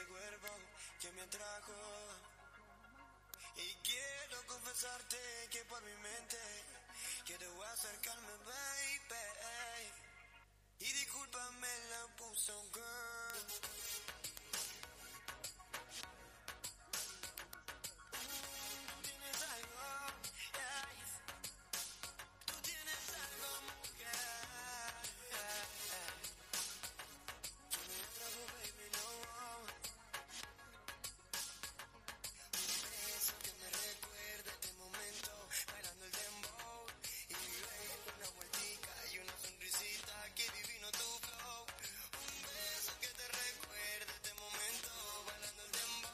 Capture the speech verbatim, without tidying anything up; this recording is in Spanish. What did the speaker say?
ese cuerpo que me atrajo. Y quiero confesarte que por mi mente quiero acercarme, baby. Y discúlpame, la puso girl.